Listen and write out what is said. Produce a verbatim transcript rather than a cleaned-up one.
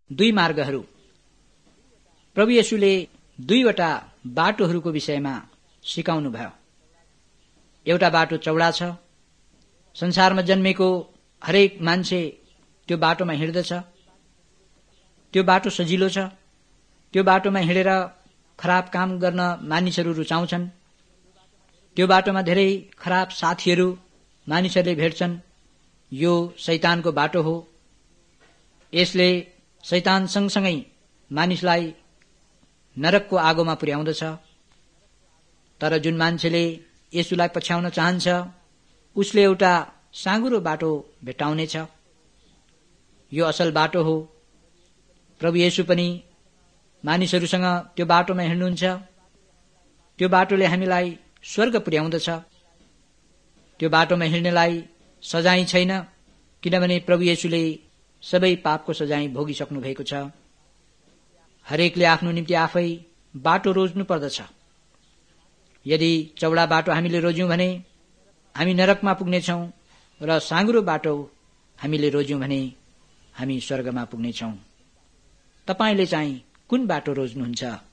दुई मार्गहरू। प्रभु येशूले दुईवटा बाटोहरूको विषयमा सिकाउनुभयो। एउटा बाटो चौडा छ, संसारमा जन्मेको हरेक मान्छे त्यो बाटोमा हिँड्दछ। त्यो बाटो सजिलो छ। त्यो बाटोमा हिँडेर खराब काम गर्न मानिसहरू रुचाउँछन्। त्यो बाटोमा धेरै खराब साथीहरू मानिसहरूले भेट्छन्। यो शैतानको बाटो हो। यसले शैतान सँगसँगै मानिसलाई नरकको आगोमा पुर्याउँदछ। तर जुन मान्छेले येशूलाई पछ्याउन चाहन्छ उसले एउटा साँघुरो बाटो भेट्टाउनेछ। यो असल बाटो हो। प्रभु येशू पनि मानिसहरूसँग त्यो बाटोमा हिँड्नुहुन्छ। त्यो बाटोले हामीलाई स्वर्ग पुर्याउँदछ। त्यो बाटोमा हिँड्नेलाई सजाय छैन, किनभने प्रभु येशूले सबै पापको सजाय भोगिसक्नु भएको छ। हरेकले आफ्नो निम्ति आफै बाटो रोज्नु पर्दछ। यदि चौडा बाटो हामीले रोज्यौं भने हामी नरकमा पुग्नेछौं र साँघुरो बाटो हामीले रोज्यौं भने हामी स्वर्गमा पुग्नेछौं। तपाईले चाहिँ कुन बाटो रोज्नुहुन्छ?